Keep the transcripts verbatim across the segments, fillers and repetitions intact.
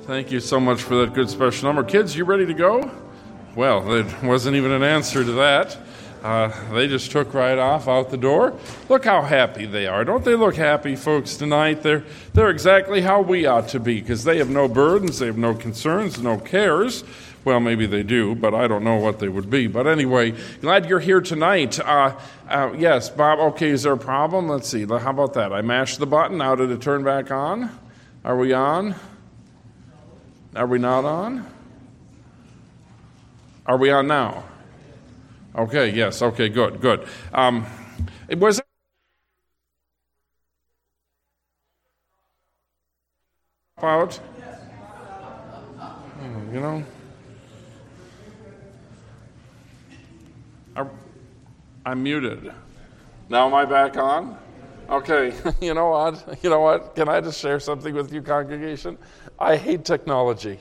Thank you so much for that good special number. Kids, you ready to go? Well, there wasn't even an answer to that. Uh, they just took right off out the door. Look how happy they are. Don't they look happy, folks, tonight? They're, they're exactly how we ought to be, because they have no burdens, they have no concerns, no cares. Well, maybe they do, but I don't know what they would be. But anyway, glad you're here tonight. Uh, uh, yes, Bob, okay, is there a problem? Let's see. How about that? I mashed the button. Now did it turn back on? Are we on? Are we not on? Are we on now? Okay, yes, okay, good, good. Um, it was out, you know, I'm muted. Now am I back on? Okay, you know what? You know what? Can I just share something with you, congregation? I hate technology.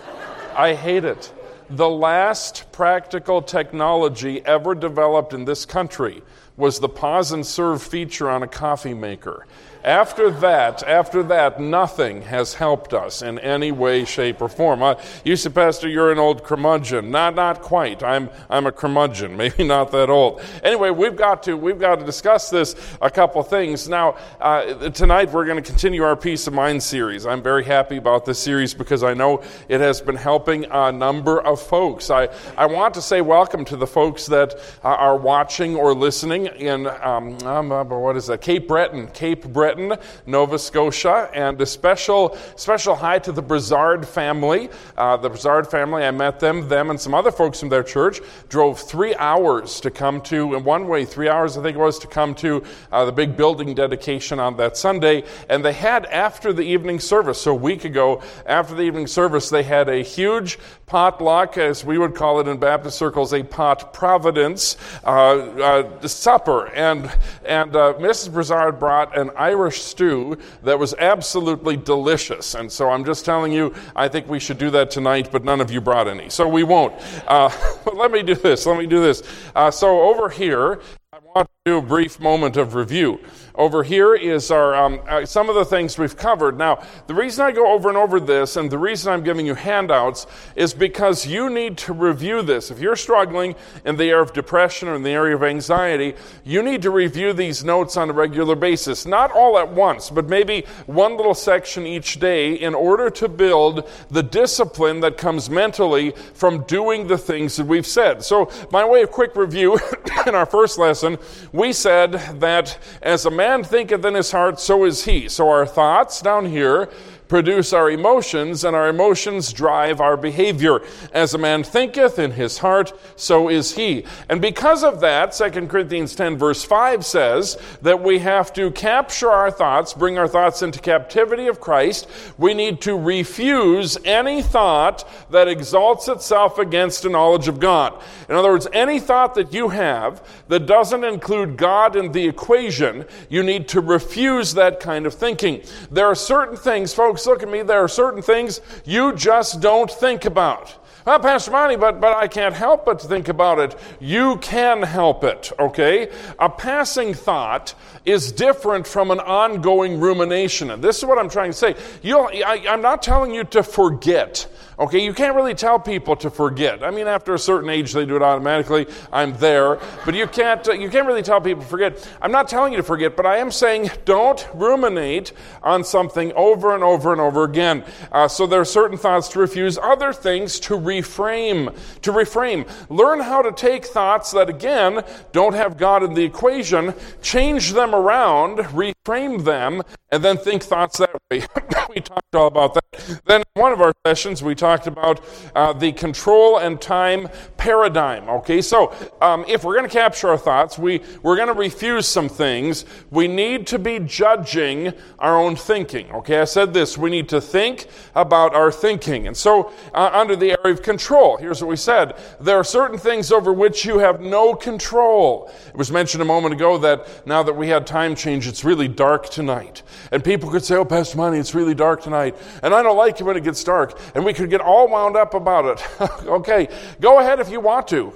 I hate it. The last practical technology ever developed in this country was the pause and serve feature on a coffee maker. After that, after that, nothing has helped us in any way, shape, or form. Uh, you say, Pastor, you're an old curmudgeon. Not, not quite. I'm, I'm a curmudgeon. Maybe not that old. Anyway, we've got to, we've got to discuss this. A couple things. Now, uh, tonight we're going to continue our Peace of Mind series. I'm very happy about this series because I know it has been helping a number of folks. I, I want to say welcome to the folks that uh, are watching or listening in um, um, what is that? Cape Breton, Cape Breton. Nova Scotia, and a special special hi to the Brizard family. Uh, the Brizard family, I met them, them and some other folks from their church, drove three hours to come to, in one way, three hours I think it was, to come to uh, the big building dedication on that Sunday, and they had, after the evening service, so a week ago, after the evening service, they had a huge potluck, as we would call it in Baptist circles, a pot providence uh, uh, supper, and, and uh, Missus Brizard brought an Irish stew that was absolutely delicious. And so I'm just telling you, I think we should do that tonight, but none of you brought any. So we won't. Uh, but let me do this. Let me do this. Uh, so over here, I want to do a brief moment of review. Over here is our um, uh, some of the things we've covered. Now, the reason I go over and over this, and the reason I'm giving you handouts, is because you need to review this. If you're struggling in the area of depression or in the area of anxiety, you need to review these notes on a regular basis. Not all at once, but maybe one little section each day in order to build the discipline that comes mentally from doing the things that we've said. So, by way of quick review, in our first lesson, we said that as a man thinketh in his heart, so is he. So our thoughts down here produce our emotions, and our emotions drive our behavior. As a man thinketh in his heart, so is he. And because of that, Second Corinthians ten verse five says that we have to capture our thoughts, bring our thoughts into captivity of Christ. We need to refuse any thought that exalts itself against the knowledge of God. In other words, any thought that you have that doesn't include God in the equation, you need to refuse that kind of thinking. There are certain things, folks, look at me, there are certain things you just don't think about. Well, Pastor Monty, but, but I can't help but to think about it. You can help it, okay? A passing thought is different from an ongoing rumination. And this is what I'm trying to say. You'll, I, I'm not telling you to forget. Okay, you can't really tell people to forget. I mean, after a certain age, they do it automatically. I'm there. But you can't uh, you can't really tell people to forget. I'm not telling you to forget, but I am saying don't ruminate on something over and over and over again. Uh, so there are certain thoughts to refuse, other things to reframe. To reframe. Learn how to take thoughts that, again, don't have God in the equation, change them around, reframe them, and then think thoughts that way. We talked all about that. Then in one of our sessions, we talked about uh, the control and time paradigm. Okay, so um, if we're going to capture our thoughts, we, we're going to refuse some things. We need to be judging our own thinking. Okay, I said this. We need to think about our thinking. And so uh, under the area of control, here's what we said. There are certain things over which you have no control. It was mentioned a moment ago that now that we had time change, it's really dark tonight. And people could say, oh, Pastor Monty, it's really dark tonight. And I don't like it when it gets dark. And we could get all wound up about it. Okay, go ahead if you want to.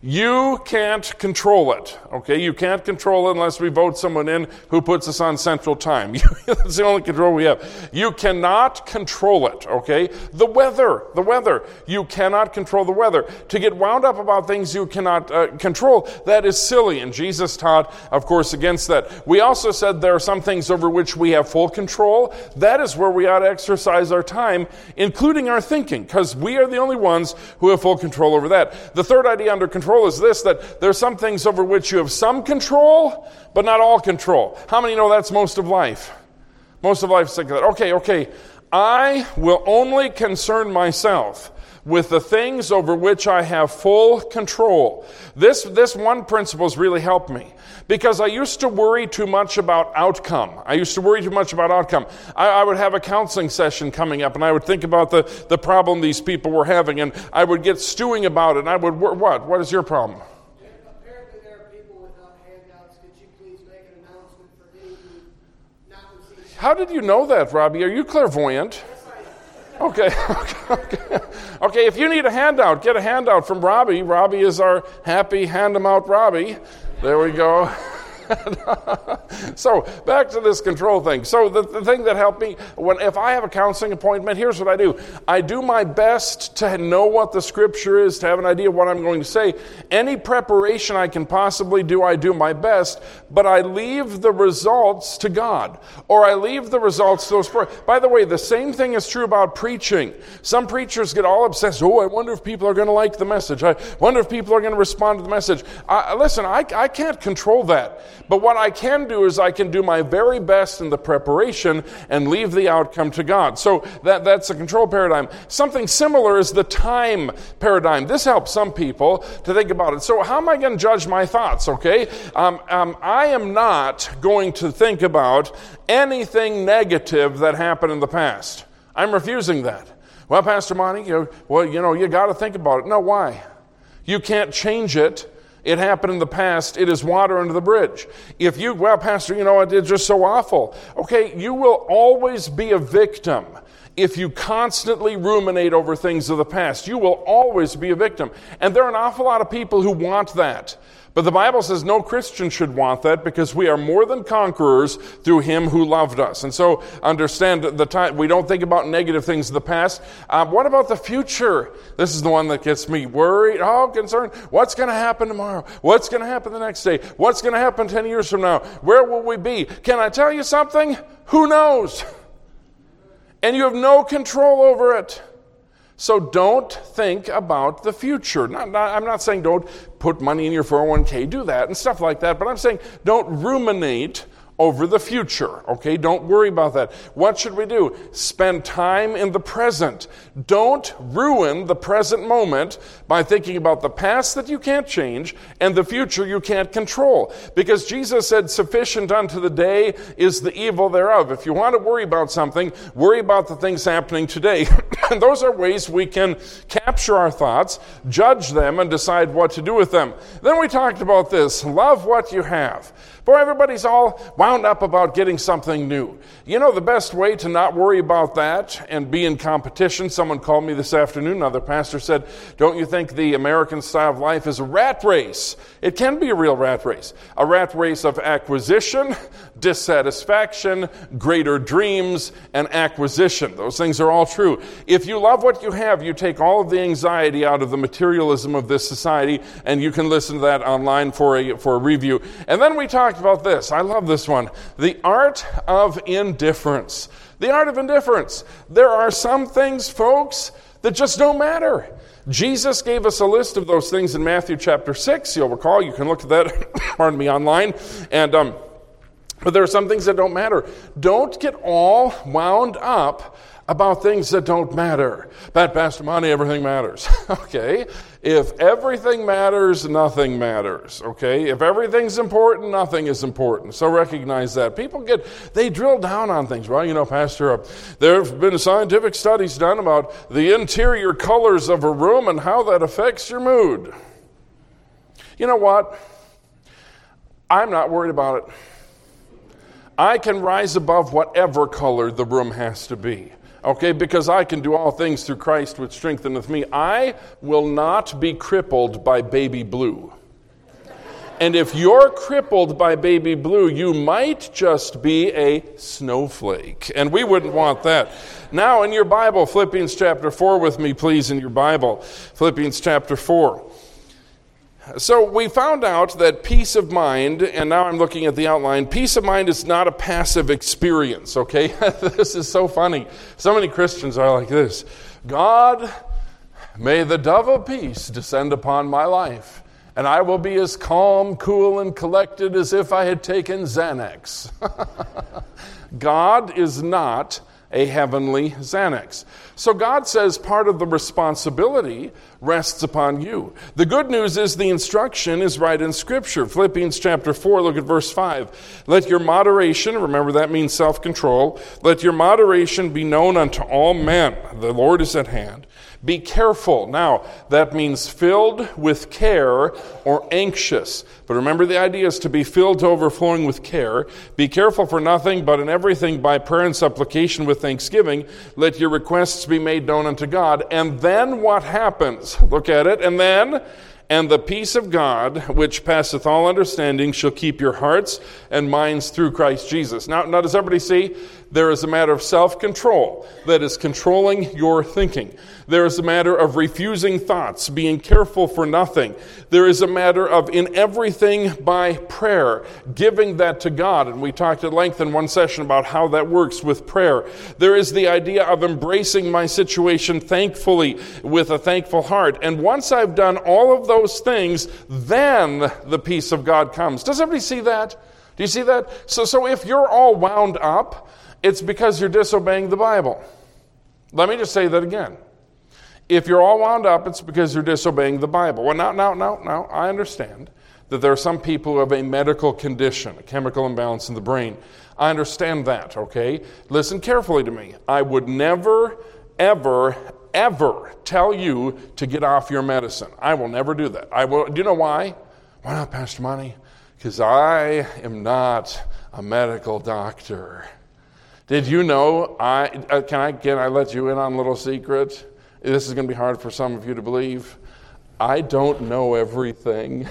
You can't control it, okay? You can't control it unless we vote someone in who puts us on Central Time. That's the only control we have. You cannot control it, okay? The weather, the weather. You cannot control the weather. To get wound up about things you cannot uh, control, that is silly. And Jesus taught, of course, against that. We also said there are some things over which we have full control. That is where we ought to exercise our time, including our thinking, because we are the only ones who have full control over that. The third idea under control is this, that there are some things over which you have some control, but not all control. How many know that's most of life? Most of life is like that. Okay, okay. I will only concern myself with the things over which I have full control. This, this one principle has really helped me, because I used to worry too much about outcome. I used to worry too much about outcome. I, I would have a counseling session coming up, and I would think about the, the problem these people were having, and I would get stewing about it, and I would, what? What is your problem? Apparently there are people without handouts. Could you please make an announcement for any who not receiving? How did you know that, Robbie? Are you clairvoyant? Okay, okay, okay. Okay, if you need a handout, get a handout from Robbie. Robbie is our happy hand-em-out Robbie. There we go. So, back to this control thing. So, the, the thing that helped me, when if I have a counseling appointment, here's what I do. I do my best to know what the scripture is, to have an idea of what I'm going to say. Any preparation I can possibly do, I do my best, but I leave the results to God. Or I leave the results to those. By the way, the same thing is true about preaching. Some preachers get all obsessed. Oh, I wonder if people are going to like the message. I wonder if people are going to respond to the message. I, listen, I, I can't control that. But what I can do is I can do my very best in the preparation and leave the outcome to God. So that, that's a control paradigm. Something similar is the time paradigm. This helps some people to think about it. So how am I going to judge my thoughts, okay? Um, um, I am not going to think about anything negative that happened in the past. I'm refusing that. Well, Pastor Monty, you know, well, you know, you got to think about it. No, why? You can't change it. It happened in the past. It is water under the bridge. If you, well, Pastor, you know, it's just so awful. Okay, you will always be a victim if you constantly ruminate over things of the past. You will always be a victim. And there are an awful lot of people who want that. But the Bible says no Christian should want that, because we are more than conquerors through him who loved us. And so understand the time. We don't think about negative things of the past. Uh, what about the future? This is the one that gets me worried, oh, concerned. What's going to happen tomorrow? What's going to happen the next day? What's going to happen ten years from now? Where will we be? Can I tell you something? Who knows? And you have no control over it. So don't think about the future. Not, not, I'm not saying don't put money in your four oh one k, do that and stuff like that, but I'm saying don't ruminate over the future, okay? Don't worry about that. What should we do? Spend time in the present. Don't ruin the present moment by thinking about the past that you can't change and the future you can't control. Because Jesus said, sufficient unto the day is the evil thereof. If you want to worry about something, worry about the things happening today. And those are ways we can capture our thoughts, judge them, and decide what to do with them. Then we talked about this. Love what you have. Boy, everybody's all wound up about getting something new. You know, the best way to not worry about that and be in competition, someone called me this afternoon, another pastor said, don't you think the American style of life is a rat race? It can be a real rat race. A rat race of acquisition, dissatisfaction, greater dreams, and acquisition. Those things are all true. If you love what you have, you take all of the anxiety out of the materialism of this society, and you can listen to that online for a, for a review. And then we talked about this. I love this one. The art of indifference. The art of indifference. There are some things, folks, that just don't matter. Jesus gave us a list of those things in Matthew chapter six. You'll recall, you can look at that, pardon me, online. And um, but there are some things that don't matter. Don't get all wound up about things that don't matter. But Pastor Monty, everything matters. Okay? If everything matters, nothing matters. Okay? If everything's important, nothing is important. So recognize that. People get, they drill down on things. Well, you know, Pastor, uh, there have been scientific studies done about the interior colors of a room and how that affects your mood. You know what? I'm not worried about it. I can rise above whatever color the room has to be. Okay, because I can do all things through Christ which strengtheneth me. I will not be crippled by baby blue. And if you're crippled by baby blue, you might just be a snowflake. And we wouldn't want that. Now in your Bible, Philippians chapter four with me, please, in your Bible. Philippians chapter four. So we found out that peace of mind, and now I'm looking at the outline, peace of mind is not a passive experience, okay? This is so funny. So many Christians are like this. God, may the dove of peace descend upon my life, and I will be as calm, cool, and collected as if I had taken Xanax. God is not a heavenly Xanax. So God says part of the responsibility rests upon you. The good news is the instruction is right in Scripture. Philippians chapter four, look at verse five. Let your moderation, remember that means self-control, let your moderation be known unto all men. The Lord is at hand. Be careful. Now, that means filled with care or anxious. But remember, the idea is to be filled to overflowing with care. Be careful for nothing, but in everything by prayer and supplication with thanksgiving, let your requests be made known unto God. And then what happens? Look at it. And then, and the peace of God, which passeth all understanding, shall keep your hearts and minds through Christ Jesus. Now, now does everybody see? There is a matter of self-control that is controlling your thinking. There is a matter of refusing thoughts, being careful for nothing. There is a matter of in everything by prayer, giving that to God. And we talked at length in one session about how that works with prayer. There is the idea of embracing my situation thankfully with a thankful heart. And once I've done all of those things, then the peace of God comes. Does everybody see that? Do you see that? So, so if you're all wound up, it's because you're disobeying the Bible. Let me just say that again. If you're all wound up, it's because you're disobeying the Bible. Well, now, now, now, now, I understand that there are some people who have a medical condition, a chemical imbalance in the brain. I understand that, okay? Listen carefully to me. I would never, ever, ever tell you to get off your medicine. I will never do that. I will. Do you know why? Why not, Pastor Monty? Because I am not a medical doctor. Did you know, I uh, can I can I let you in on a little secret? This is going to be hard for some of you to believe. I don't know everything.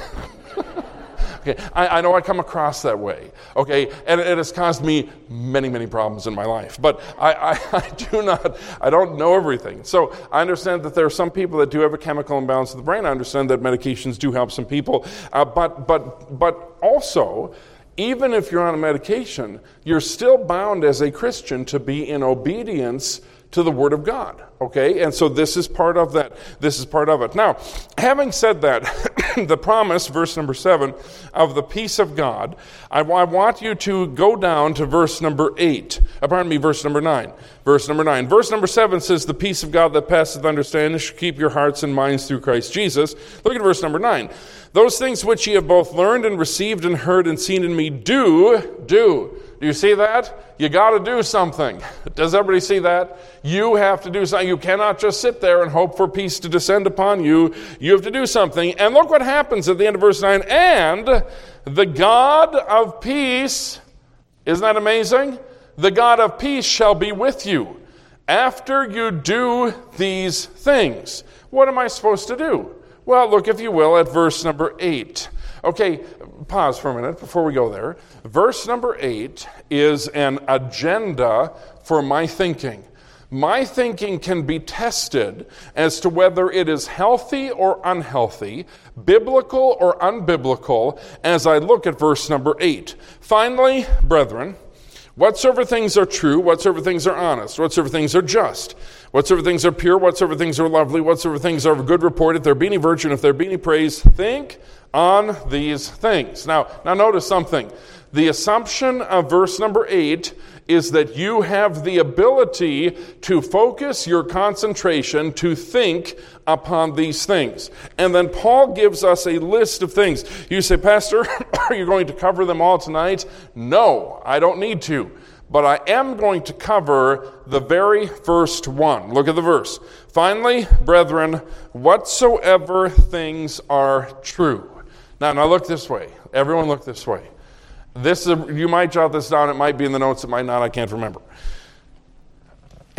Okay, I, I know I come across that way. Okay, and it has caused me many, many problems in my life. But I, I, I do not, I don't know everything. So I understand that there are some people that do have a chemical imbalance of the brain. I understand that medications do help some people. Uh, but but but also, even if you're on a medication, you're still bound as a Christian to be in obedience to the Word of God, okay? And so this is part of that. This is part of it. Now, having said that, the promise, verse number seven, of the peace of God, I, I want you to go down to verse number eight. Uh, pardon me, verse number nine. Verse number nine. Verse number seven says, the peace of God that passeth understanding shall keep your hearts and minds through Christ Jesus. Look at verse number nine. Those things which ye have both learned and received and heard and seen in me, do, do. Do you see that? You got to do something. Does everybody see that? You have to do something. You cannot just sit there and hope for peace to descend upon you. You have to do something. And look what happens at the end of verse nine. And the God of peace, isn't that amazing? The God of peace shall be with you after you do these things. What am I supposed to do? Well, look, if you will, at verse number eight. Okay, pause for a minute before we go there. Verse number eight is an agenda for my thinking. My thinking can be tested as to whether it is healthy or unhealthy, biblical or unbiblical, as I look at verse number eight. Finally, brethren, whatsoever things are true, whatsoever things are honest, whatsoever things are just, whatsoever things are pure, whatsoever things are lovely, whatsoever things are of good report, if there be any virtue, and if there be any praise, think on these things. Now, now notice something. The assumption of verse number eight is that you have the ability to focus your concentration to think upon these things. And then Paul gives us a list of things. You say, Pastor, are you going to cover them all tonight? No, I don't need to. But I am going to cover the very first one. Look at the verse. Finally, brethren, whatsoever things are true. Now, now look this way. Everyone look this way. This is a, you might jot this down. It might be in the notes. It might not. I can't remember.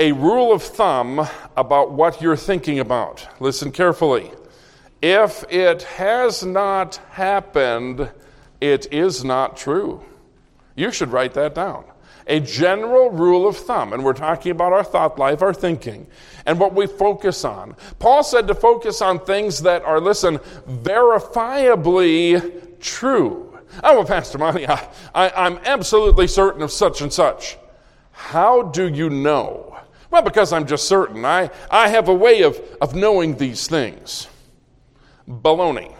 a rule of thumb about what you're thinking about. Listen carefully. If it has not happened, it is not true. You should write that down. A general rule of thumb, and we're talking about our thought life, our thinking, and what we focus on. Paul said to focus on things that are, listen, verifiably true. Oh, well, Pastor Monty, I, I, I'm absolutely certain of such and such. How do you know? Well, because I'm just certain. I, I have a way of, of knowing these things. Baloney.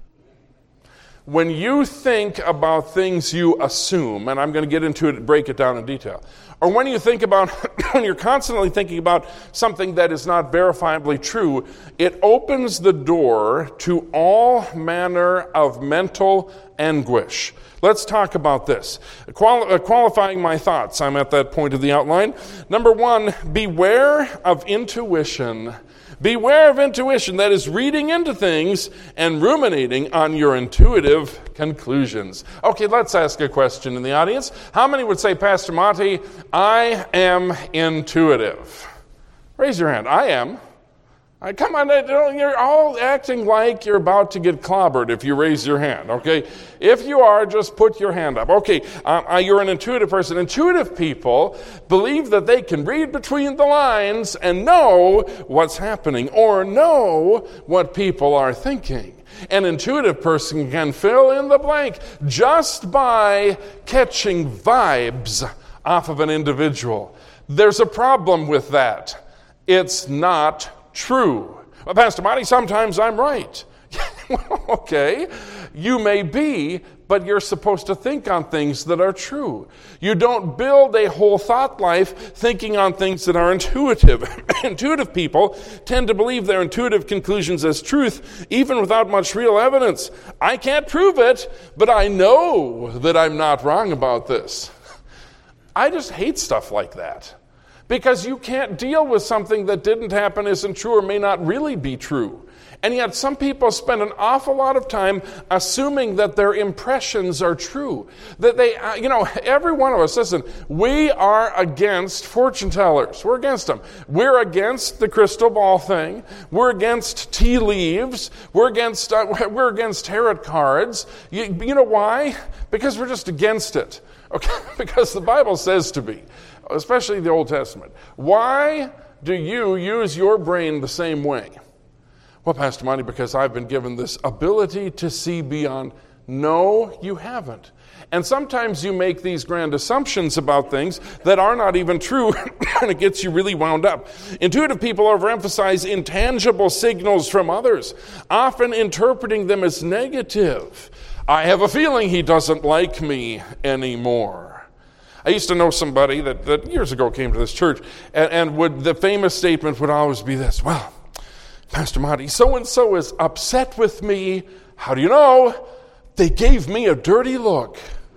When you think about things you assume, and I'm going to get into it and break it down in detail, or when you think about, when you're constantly thinking about something that is not verifiably true, it opens the door to all manner of mental anguish. Let's talk about this. Quali- uh, qualifying my thoughts, I'm at that point of the outline. Number one, beware of intuition. Beware of intuition, that is reading into things and ruminating on your intuitive conclusions. Okay, let's ask a question in the audience. How many would say, Pastor Monty, I am intuitive? Raise your hand. I am. I, come on, you're all acting like you're about to get clobbered if you raise your hand, okay? If you are, just put your hand up. Okay, uh, you're an intuitive person. Intuitive people believe that they can read between the lines and know what's happening or know what people are thinking. An intuitive person can fill in the blank just by catching vibes off of an individual. There's a problem with that. It's not true. Well, Pastor Monty, sometimes I'm right. Okay, you may be, but you're supposed to think on things that are true. You don't build a whole thought life thinking on things that are intuitive. Intuitive people tend to believe their intuitive conclusions as truth, even without much real evidence. I can't prove it, but I know that I'm not wrong about this. I just hate stuff like that. Because you can't deal with something that didn't happen, isn't true, or may not really be true. And yet some people spend an awful lot of time assuming that their impressions are true. That they, uh, you know, every one of us, listen, we are against fortune tellers. We're against them. We're against the crystal ball thing. We're against tea leaves. We're against, uh, we're against tarot cards. You, you know why? Because we're just against it. Okay? Because the Bible says to be. Especially the Old Testament. Why do you use your brain the same way? Well, Pastor Monty, because I've been given this ability to see beyond. No, you haven't. And sometimes you make these grand assumptions about things that are not even true, and it gets you really wound up. Intuitive people overemphasize intangible signals from others, often interpreting them as negative. I have a feeling he doesn't like me anymore. I used to know somebody that, that years ago came to this church, and, and would the famous statement would always be this, well, Pastor Monty, so-and-so is upset with me. How do you know? They gave me a dirty look.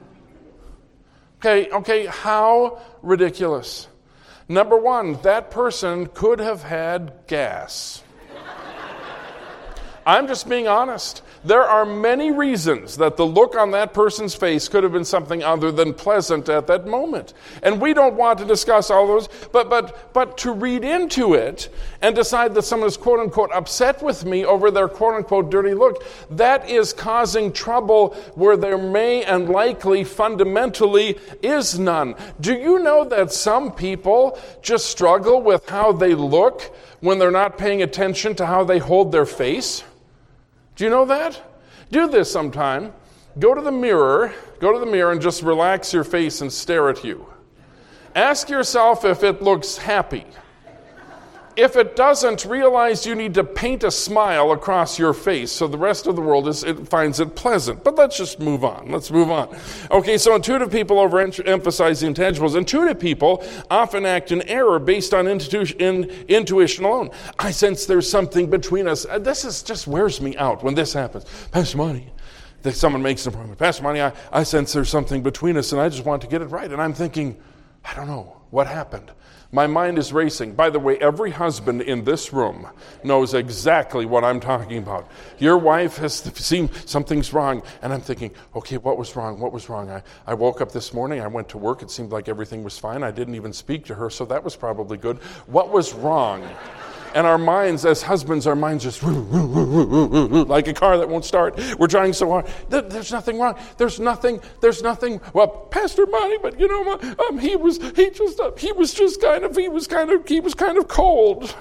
Okay, okay, how ridiculous. Number one, that person could have had gas. I'm just being honest. There are many reasons that the look on that person's face could have been something other than pleasant at that moment. And we don't want to discuss all those, but but but to read into it and decide that someone is quote-unquote upset with me over their quote-unquote dirty look, that is causing trouble where there may and likely fundamentally is none. Do you know that some people just struggle with how they look when they're not paying attention to how they hold their face? Do you know that? Do this sometime. Go to the mirror, go to the mirror and just relax your face and stare at you. Ask yourself if it looks happy. If it doesn't, realize you need to paint a smile across your face so the rest of the world is, it finds it pleasant. But let's just move on. Let's move on. Okay, so intuitive people overemphasize the intangibles. Intuitive people often act in error based on intu- in, intuition alone. I sense there's something between us. This is just wears me out when this happens. Pastor Monty, someone makes an appointment. Pastor Monty, I, I sense there's something between us and I just want to get it right. And I'm thinking, I don't know what happened. My mind is racing. By the way, every husband in this room knows exactly what I'm talking about. Your wife has seen something's wrong, and I'm thinking, okay, what was wrong? What was wrong? I, I woke up this morning, I went to work, it seemed like everything was fine. I didn't even speak to her, so that was probably good. What was wrong? And our minds, as husbands, our minds just like a car that won't start. We're trying so hard. There's nothing wrong. There's nothing. There's nothing. Well, Pastor Monty, but you know, um, he was he just uh, he was just kind of he was kind of he was kind of cold.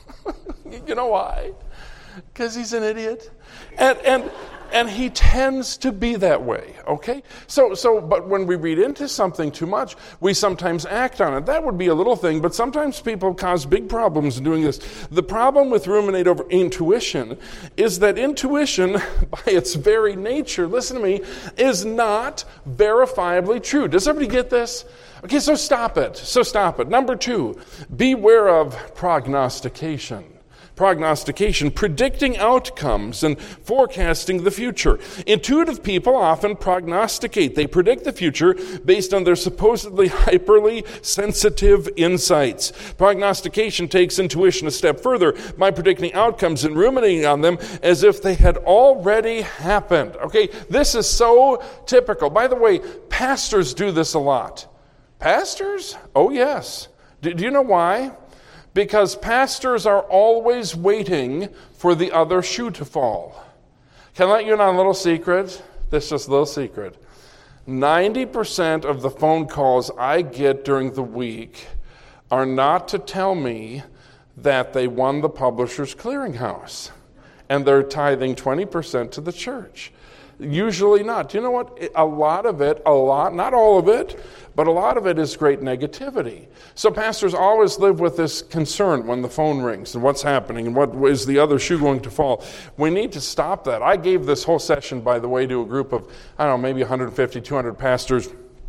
You know why? Because he's an idiot, and and. And he tends to be that way, okay? So, so, but when we read into something too much, we sometimes act on it. That would be a little thing, but sometimes people cause big problems in doing this. The problem with ruminate over intuition is that intuition, by its very nature, listen to me, is not verifiably true. Does everybody get this? Okay, so stop it. So stop it. Number two, beware of prognostication. Prognostication, predicting outcomes and forecasting the future. Intuitive people often prognosticate. They predict the future based on their supposedly hyperly sensitive insights. Prognostication takes intuition a step further by predicting outcomes and ruminating on them as if they had already happened. Okay, this is so typical. By the way, pastors do this a lot. Pastors? Oh, yes. Do, do you know why? Because pastors are always waiting for the other shoe to fall. Can I let you in on a little secret? This is just a little secret. ninety percent of the phone calls I get during the week are not to tell me that they won the Publishers Clearinghouse and they're tithing twenty percent to the church. Usually not. Do you know what? A lot of it, a lot, not all of it, but a lot of it is great negativity. So pastors always live with this concern when the phone rings and what's happening and what is the other shoe going to fall. We need to stop that. I gave this whole session, by the way, to a group of, I don't know, maybe one hundred fifty, two hundred pastors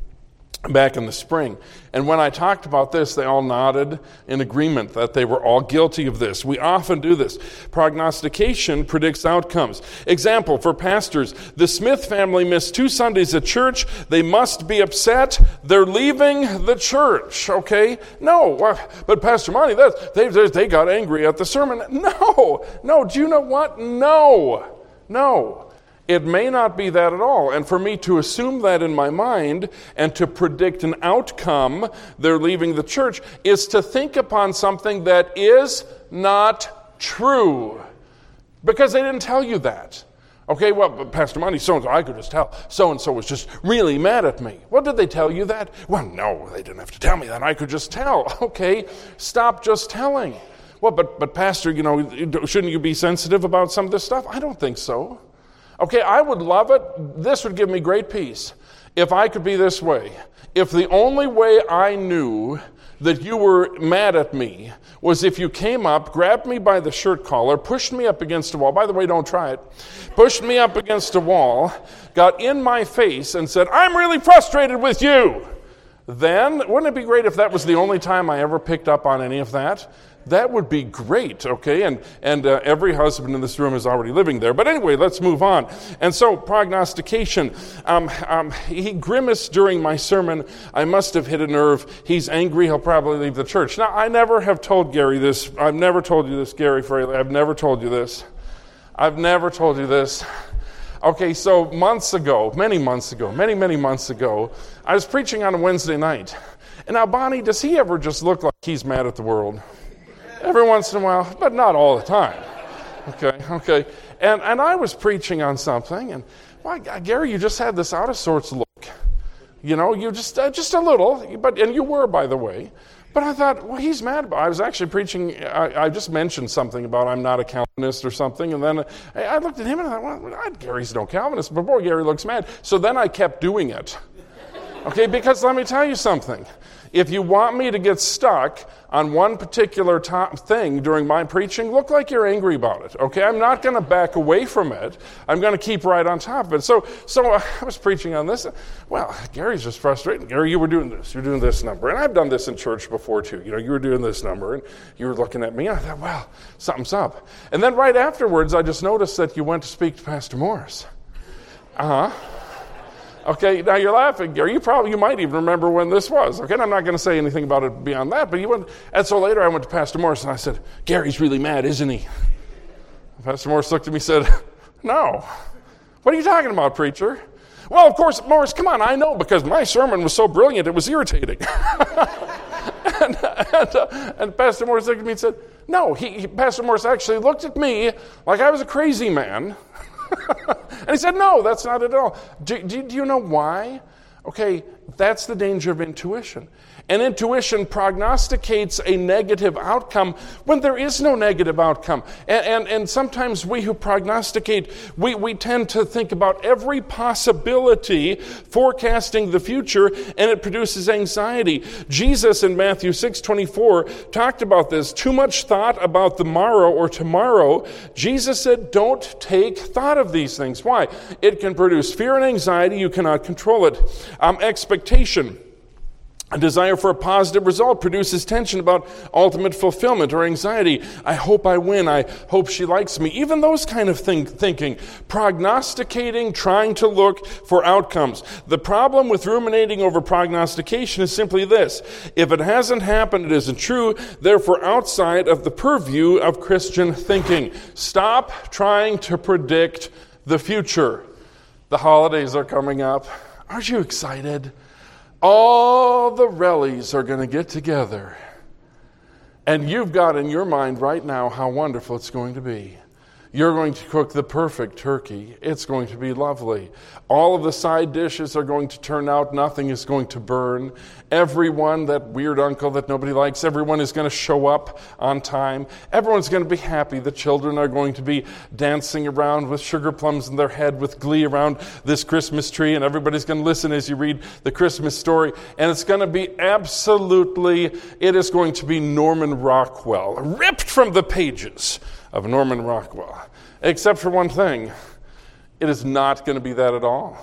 back in the spring. And when I talked about this, they all nodded in agreement that they were all guilty of this. We often do this. Prognostication predicts outcomes. Example for pastors, the Smith family missed two Sundays at church. They must be upset. They're leaving the church, okay? No, but Pastor Monty, that's, they, they got angry at the sermon. No, no, do you know what? No, no. It may not be that at all. And for me to assume that in my mind and to predict an outcome, they're leaving the church, is to think upon something that is not true. Because they didn't tell you that. Okay, well, Pastor Monty, so-and-so, I could just tell. So-and-so was just really mad at me. Well, did they tell you that? Well, no, they didn't have to tell me that. I could just tell. Okay, stop just telling. Well, but, but Pastor, you know, shouldn't you be sensitive about some of this stuff? I don't think so. Okay, I would love it. This would give me great peace if I could be this way. If the only way I knew that you were mad at me was if you came up, grabbed me by the shirt collar, pushed me up against a wall. By the way, don't try it. Pushed me up against a wall, got in my face and said, I'm really frustrated with you. Then, wouldn't it be great if that was the only time I ever picked up on any of that? That would be great, okay? And and uh, every husband in this room is already living there. But anyway, let's move on. And so, prognostication. Um, um, he grimaced during my sermon. I must have hit a nerve. He's angry. He'll probably leave the church. Now, I never have told Gary this. I've never told you this, Gary Fraley. I've never told you this. I've never told you this. Okay, so months ago, many months ago, many, many months ago, I was preaching on a Wednesday night. And now, Bonnie, does he ever just look like he's mad at the world? Every once in a while, but not all the time. Okay, okay. And and I was preaching on something, and why, Gary, you just had this out of sorts look. You know, you just uh, just a little, but and you were, by the way. But I thought, well, he's mad about it. I was actually preaching, I, I just mentioned something about I'm not a Calvinist or something, and then I, I looked at him and I thought, well, Gary's no Calvinist, but boy, Gary looks mad. So then I kept doing it. Okay, because let me tell you something. If you want me to get stuck on one particular top thing during my preaching, look like you're angry about it, okay? I'm not going to back away from it. I'm going to keep right on top of it. So so uh, I was preaching on this. Well, Gary's just frustrated. Gary, you were doing this. You're doing this number. And I've done this in church before, too. You know, you were doing this number, and you were looking at me. And I thought, well, something's up. And then right afterwards, I just noticed that you went to speak to Pastor Morris. Uh-huh. Okay, now you're laughing, Gary. You probably, you might even remember when this was. Okay, and I'm not going to say anything about it beyond that, but you went, and so later I went to Pastor Morris and I said, Gary's really mad, isn't he? Pastor Morris looked at me and said, no. What are you talking about, preacher? Well, of course, Morris, come on, I know, because my sermon was so brilliant, it was irritating. and, and, uh, and Pastor Morris looked at me and said, no, he, he, Pastor Morris actually looked at me like I was a crazy man. And he said, no, that's not it at all. Do, do, do you know why? Okay, that's the danger of intuition. And intuition prognosticates a negative outcome when there is no negative outcome. And, and, and sometimes we who prognosticate, we, we tend to think about every possibility, forecasting the future, and it produces anxiety. Jesus in Matthew six twenty-four talked about this. Too much thought about the morrow or tomorrow. Jesus said, don't take thought of these things. Why? It can produce fear and anxiety. You cannot control it. Um, expectation. A desire for a positive result produces tension about ultimate fulfillment or anxiety. I hope I win. I hope she likes me. Even those kind of think, thinking. Prognosticating, trying to look for outcomes. The problem with ruminating over prognostication is simply this. If it hasn't happened, it isn't true. Therefore, outside of the purview of Christian thinking. Stop trying to predict the future. The holidays are coming up. Aren't you excited? All the Rellies are going to get together. And you've got in your mind right now how wonderful it's going to be. You're going to cook the perfect turkey. It's going to be lovely. All of the side dishes are going to turn out. Nothing is going to burn. Everyone, that weird uncle that nobody likes, everyone is going to show up on time. Everyone's going to be happy. The children are going to be dancing around with sugar plums in their head with glee around this Christmas tree, and everybody's going to listen as you read the Christmas story. And it's going to be absolutely, it is going to be Norman Rockwell, ripped from the pages of Norman Rockwell. Except for one thing, it is not going to be that at all.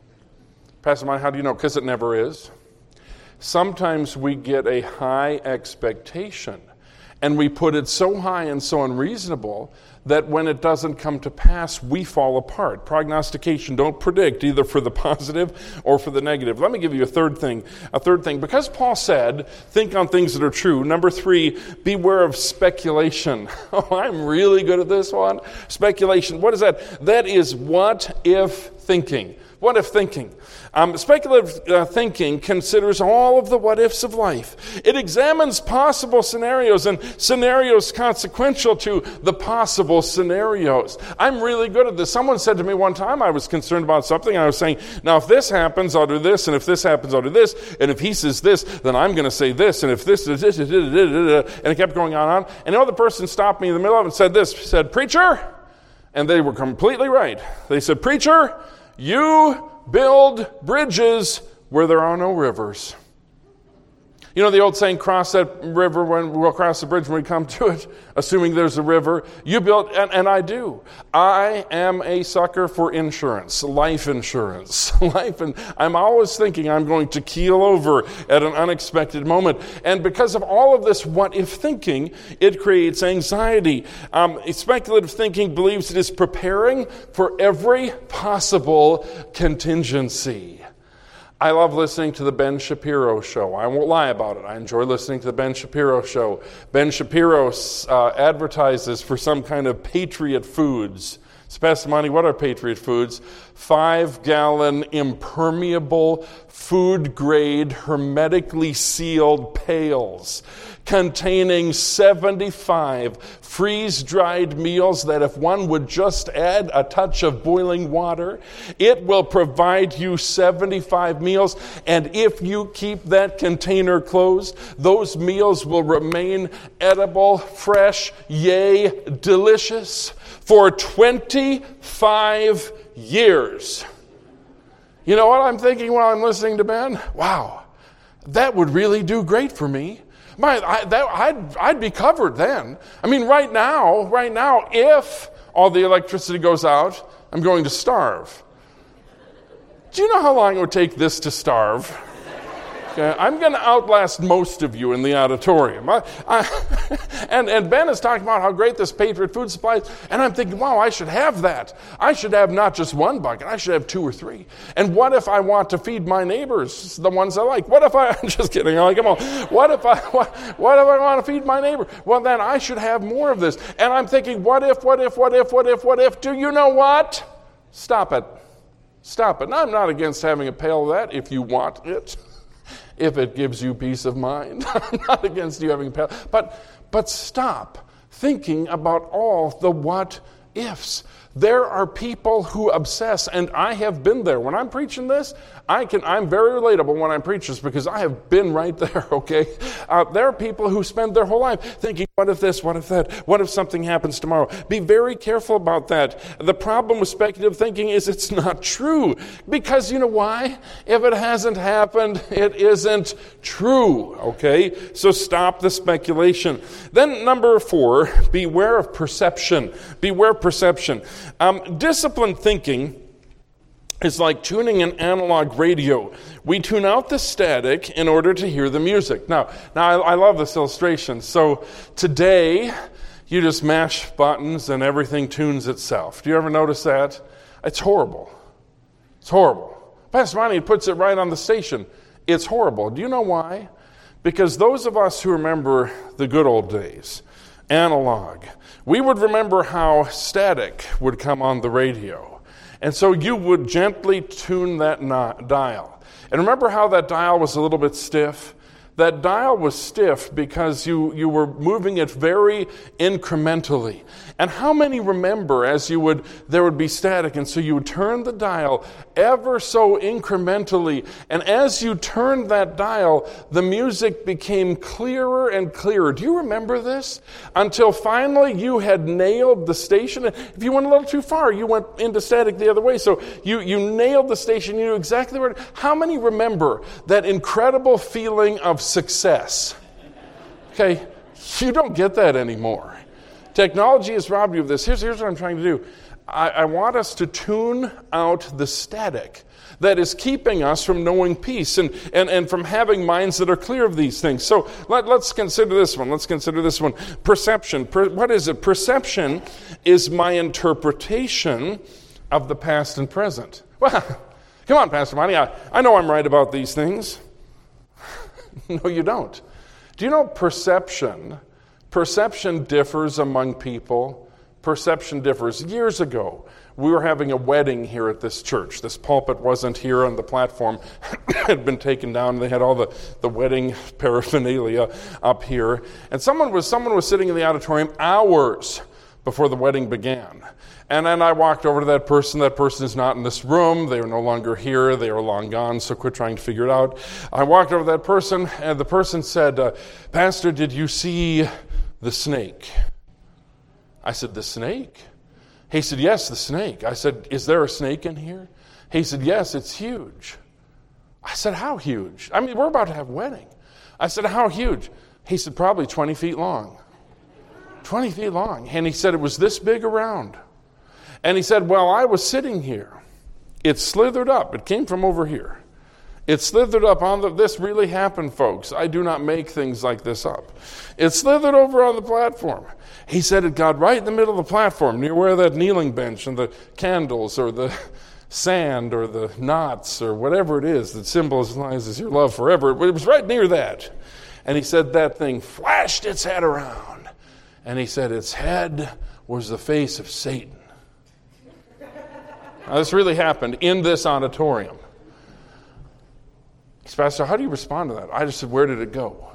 Pastor Mike, how do you know? Because it never is. Sometimes we get a high expectation, and we put it so high and so unreasonable that when it doesn't come to pass, we fall apart. Prognostication, don't predict either for the positive or for the negative. Let me give you a third thing. A third thing. Because Paul said, think on things that are true. Number three, beware of speculation. Oh, I'm really good at this one. Speculation. What is that? That is what if thinking. What if thinking? Um, speculative uh, thinking considers all of the what-ifs of life. It examines possible scenarios and scenarios consequential to the possible scenarios. I'm really good at this. Someone said to me one time, I was concerned about something. I was saying, now if this happens, I'll do this, and if this happens, I'll do this, and if he says this, then I'm going to say this, and if this is this, and it kept going on and on. And another person stopped me in the middle of it and said this, said, preacher, and they were completely right. They said, preacher, you build bridges where there are no rivers. You know the old saying, cross that river when we'll cross the bridge when we come to it, assuming there's a river. You build, and, and I do. I am a sucker for insurance, life insurance. life, and I'm always thinking I'm going to keel over at an unexpected moment. And because of all of this what-if thinking, it creates anxiety. Um, speculative thinking believes it is preparing for every possible contingency. I love listening to the Ben Shapiro Show. I won't lie about it. I enjoy listening to the Ben Shapiro Show. Ben Shapiro uh, advertises for some kind of Patriot Foods. So, Pastor Monty, what are Patriot Foods? Five-gallon, impermeable, food-grade, hermetically sealed pails containing seventy-five freeze-dried meals that if one would just add a touch of boiling water, it will provide you seventy-five meals. And if you keep that container closed, those meals will remain edible, fresh, yea, delicious for twenty-five years. You know what I'm thinking while I'm listening to Ben? Wow, that would really do great for me. My, I, that, I'd, I'd be covered then. I mean, right now, right now, if all the electricity goes out, I'm going to starve. Do you know how long it would take this to starve? Okay, I'm going to outlast most of you in the auditorium. I, I, and, and Ben is talking about how great this Patriot Food Supply is, and I'm thinking, wow, I should have that. I should have not just one bucket, I should have two or three. And what if I want to feed my neighbors, the ones I like? What if I, I'm just kidding, I like them all. What if I, what, what if I want to feed my neighbor? Well, then I should have more of this. And I'm thinking, what if, what if, what if, what if, what if? Do you know what? Stop it. Stop it. Now, I'm not against having a pail of that if you want it. If it gives you peace of mind. I'm not against you having a pail. But, but stop thinking about all the what ifs. There are people who obsess, and I have been there. When I'm preaching this, I can, I'm very relatable when I preach this because I have been right there, okay? Uh, there are people who spend their whole life thinking, what if this, what if that, what if something happens tomorrow? Be very careful about that. The problem with speculative thinking is it's not true. Because you know why? If it hasn't happened, it isn't true, okay? So stop the speculation. Then number four, beware of perception. Beware of perception. Um, disciplined thinking is like tuning an analog radio. We tune out the static in order to hear the music. Now, now I, I love this illustration. So today, you just mash buttons and everything tunes itself. Do you ever notice that? It's horrible. It's horrible. Pastor Monty puts it right on the station. It's horrible. Do you know why? Because those of us who remember the good old days, analog, we would remember how static would come on the radio. And so you would gently tune that dial. And remember how that dial was a little bit stiff? That dial was stiff because you, you were moving it very incrementally. And how many remember as you would, there would be static, and so you would turn the dial ever so incrementally. And as you turned that dial, the music became clearer and clearer. Do you remember this? Until finally you had nailed the station. If you went a little too far, you went into static the other way. So you, you nailed the station, you knew exactly where. How many remember that incredible feeling of success? Okay, you don't get that anymore. Technology has robbed you of this. Here's, here's what I'm trying to do. I, I want us to tune out the static that is keeping us from knowing peace and, and, and from having minds that are clear of these things. So let, let's consider this one. Let's consider this one. Perception. Per, what is it? Perception is my interpretation of the past and present. Well, come on, Pastor Monty. I, I know I'm right about these things. No, you don't. Do you know perception? Perception differs among people. Perception differs. Years ago, we were having a wedding here at this church. This pulpit wasn't here, and the platform had been taken down. They had all the, the wedding paraphernalia up here. And someone was someone was sitting in the auditorium hours before the wedding began. And then I walked over to that person. That person is not in this room. They are no longer here. They are long gone, so quit trying to figure it out. I walked over to that person, and the person said, uh, Pastor, did you see the snake? I said, the snake? He said, yes, the snake. I said, is there a snake in here? He said, yes, it's huge. I said, how huge? I mean, we're about to have a wedding. I said, how huge? He said, probably twenty feet long. twenty feet long. And he said, it was this big around. And he said, well, I was sitting here. It slithered up. It came from over here. It slithered up on the, this really happened, folks. I do not make things like this up. It slithered over on the platform. He said it got right in the middle of the platform, near where that kneeling bench and the candles or the sand or the knots or whatever it is that symbolizes your love forever. It was right near that. And he said that thing flashed its head around. And he said its head was the face of Satan. Now, this really happened in this auditorium. He said, Pastor, how do you respond to that? I just said, where did it go?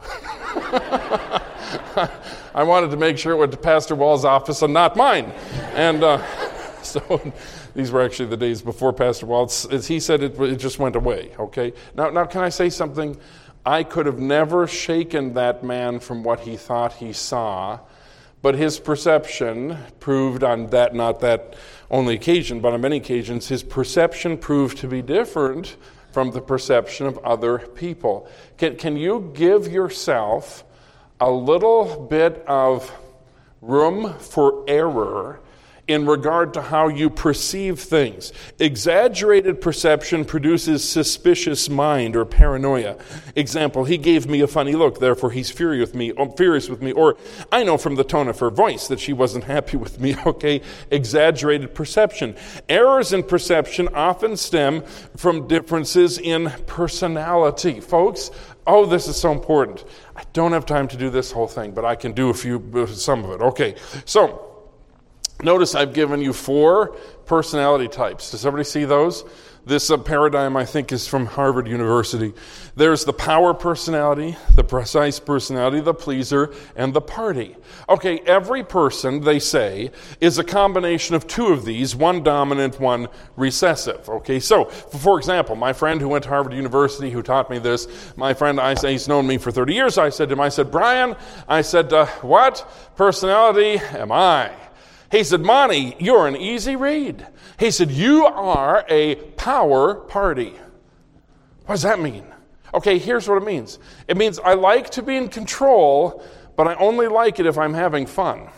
I wanted to make sure it went to Pastor Wall's office and not mine. And uh, so these were actually the days before Pastor Wall. As he said, it, it just went away, okay? Now, now, can I say something? I could have never shaken that man from what he thought he saw, but his perception proved on that, not that only occasion, but on many occasions, his perception proved to be different from the perception of other people. Can, can you give yourself a little bit of room for error in regard to how you perceive things. Exaggerated perception produces suspicious mind or paranoia. Example, he gave me a funny look, therefore he's furious with me, or furious with me. Or I know from the tone of her voice that she wasn't happy with me. Okay, exaggerated perception. Errors in perception often stem from differences in personality. Folks, oh, this is so important. I don't have time to do this whole thing, but I can do a few, some of it. Okay, so notice I've given you four personality types. Does everybody see those? This uh, paradigm, I think, is from Harvard University. There's the power personality, the precise personality, the pleaser, and the party. Okay, every person, they say, is a combination of two of these, one dominant, one recessive. Okay, so, for example, my friend who went to Harvard University, who taught me this, my friend, I say, he's known me for thirty years, I said to him, I said, Brian, I said, uh, what personality am I? He said, Monty, you're an easy read. He said, you are a power party. What does that mean? Okay, here's what it means. It means I like to be in control, but I only like it if I'm having fun.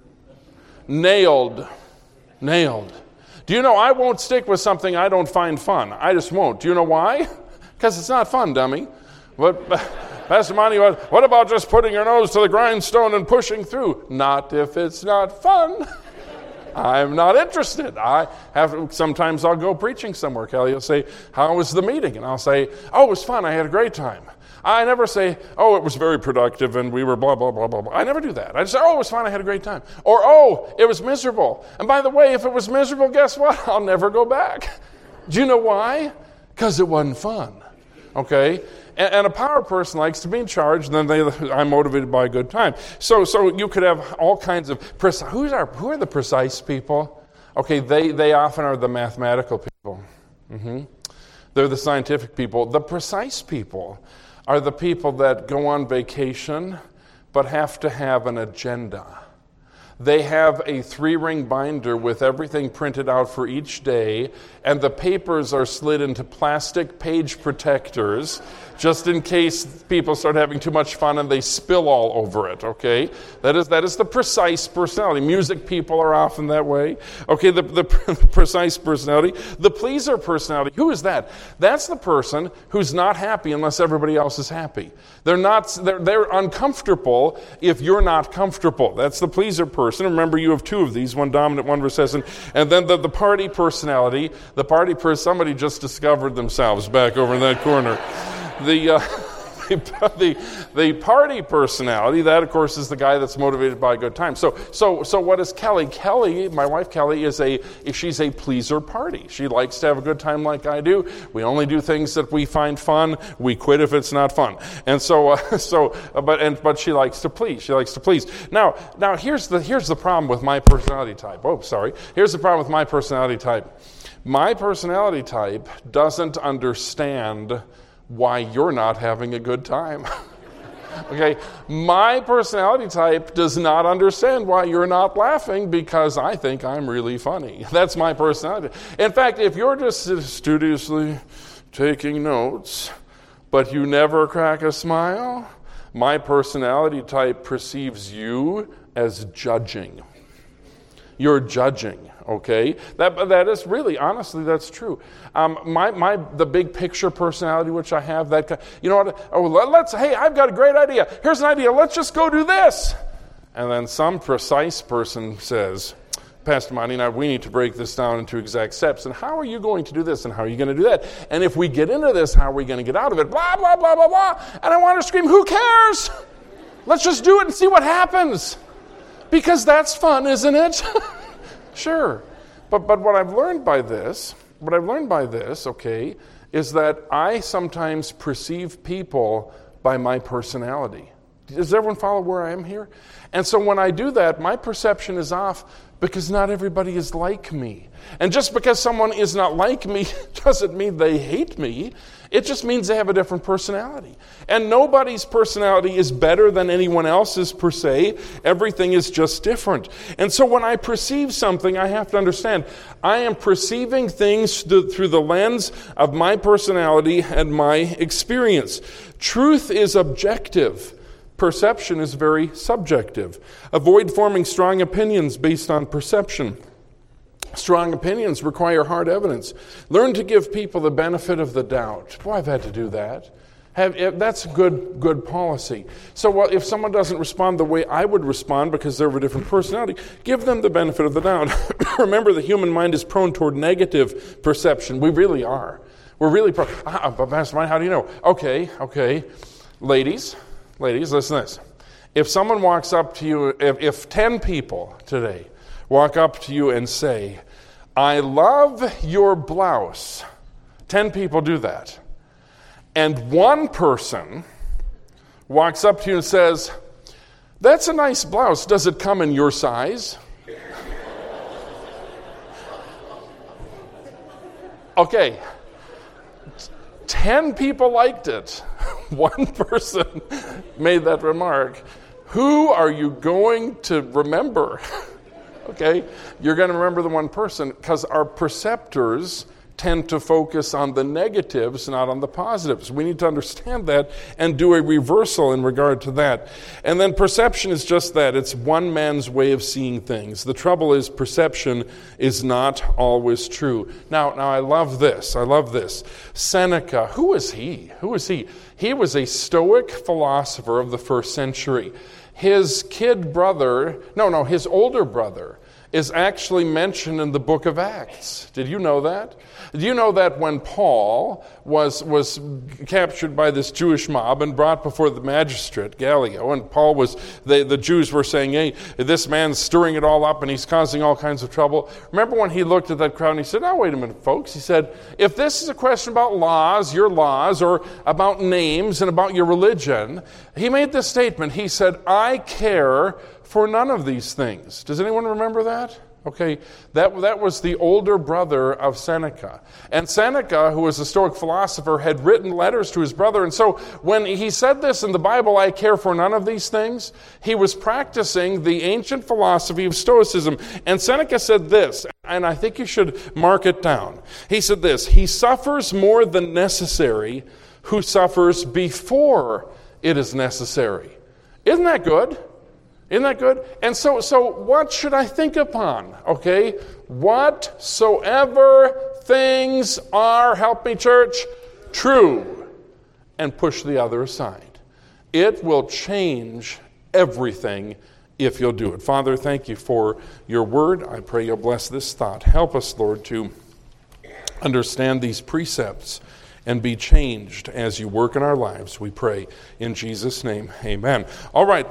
Nailed. Nailed. Do you know I won't stick with something I don't find fun? I just won't. Do you know why? Because it's not fun, dummy. But Pastor Monty, what about just putting your nose to the grindstone and pushing through? Not if it's not fun. I'm not interested. I have sometimes I'll go preaching somewhere. Kelly will say, how was the meeting? And I'll say, oh, it was fun. I had a great time. I never say, oh, it was very productive and we were blah, blah, blah, blah, blah. I never do that. I just say, oh, it was fun. I had a great time. Or, oh, it was miserable. And by the way, if it was miserable, guess what? I'll never go back. Do you know why? Because it wasn't fun. Okay? And, and a power person likes to be in charge, and then they, I'm motivated by a good time. So so you could have all kinds of, who's our, who are the precise people? Okay, they, they often are the mathematical people. Mm-hmm. They're the scientific people. The precise people are the people that go on vacation, but have to have an agenda. They have a three-ring binder with everything printed out for each day, and the papers are slid into plastic page protectors just in case people start having too much fun and they spill all over it, okay? That is that is the precise personality. Music people are often that way. Okay, the, the, the precise personality. The pleaser personality, who is that? That's the person who's not happy unless everybody else is happy. They're not. They're, they're uncomfortable if you're not comfortable. That's the pleaser person. Remember, you have two of these, one dominant, one recessive. And then the, the party personality. The party person, somebody just discovered themselves back over in that corner. The, uh, the the party personality, that of course is the guy that's motivated by a good time. So so so what is Kelly? Kelly, my wife Kelly, is a she's a pleaser party. She likes to have a good time like I do. We only do things that we find fun. We quit if it's not fun. And so uh, so but and but she likes to please. She likes to please. Now now here's the here's the problem with my personality type. Oh, sorry. Here's the problem with my personality type. My personality type doesn't understand why you're not having a good time. Okay, my personality type does not understand why you're not laughing because I think I'm really funny. That's my personality. In fact, if you're just studiously taking notes, but you never crack a smile, my personality type perceives you as judging. You're judging. Okay, that that is really, honestly, that's true. Um, my my the big picture personality which I have, that you know what? Oh, let's. Hey, I've got a great idea. Here's an idea. Let's just go do this. And then some precise person says, Pastor Monty, now we need to break this down into exact steps. And how are you going to do this? And how are you going to do that? And if we get into this, how are we going to get out of it? Blah blah blah blah blah. And I want to scream, who cares? Let's just do it and see what happens, because that's fun, isn't it? Sure. But but what I've learned by this, what I've learned by this, okay, is that I sometimes perceive people by my personality. Does everyone follow where I am here? And so when I do that, my perception is off because not everybody is like me. And just because someone is not like me doesn't mean they hate me. It just means they have a different personality. And nobody's personality is better than anyone else's per se. Everything is just different. And so when I perceive something, I have to understand, I am perceiving things through the lens of my personality and my experience. Truth is objective. Perception is very subjective. Avoid forming strong opinions based on perception. Strong opinions require hard evidence. Learn to give people the benefit of the doubt. Boy, I've had to do that. Have, that's good good policy. So well, if someone doesn't respond the way I would respond because they're of a different personality, give them the benefit of the doubt. Remember, the human mind is prone toward negative perception. We really are. We're really prone. Ah, but Pastor Mike, how do you know? Okay, okay. Ladies, ladies, listen to this. If someone walks up to you, if, if ten people today walk up to you and say, I love your blouse, ten people do that. And one person walks up to you and says, that's a nice blouse. Does it come in your size? Okay. Ten people liked it. One person made that remark. Who are you going to remember? Okay? You're going to remember the one person because our perceptors tend to focus on the negatives, not on the positives. We need to understand that and do a reversal in regard to that. And then perception is just that. It's one man's way of seeing things. The trouble is perception is not always true. Now, now I love this. I love this. Seneca, who is he? Who is he? He was a Stoic philosopher of the first century. His kid brother, no, no, his older brother is actually mentioned in the book of Acts. Did you know that? Do you know that when Paul was was captured by this Jewish mob and brought before the magistrate, Gallio, and Paul was, they, the Jews were saying, hey, this man's stirring it all up and he's causing all kinds of trouble. Remember when he looked at that crowd and he said, now wait a minute, folks. He said, if this is a question about laws, your laws, or about names and about your religion, he made this statement. He said, I care for none of these things. Does anyone remember that? Okay, that, that was the older brother of Seneca. And Seneca, who was a Stoic philosopher, had written letters to his brother. And so when he said this in the Bible, I care for none of these things, he was practicing the ancient philosophy of Stoicism. And Seneca said this, and I think you should mark it down. He said this, he suffers more than necessary who suffers before it is necessary. Isn't that good? Isn't that good? And so, so what should I think upon? Okay, whatsoever things are, help me church, true, and push the other aside. It will change everything if you'll do it. Father, thank you for your word. I pray you'll bless this thought. Help us, Lord, to understand these precepts and be changed as you work in our lives. We pray in Jesus' name, amen. All right.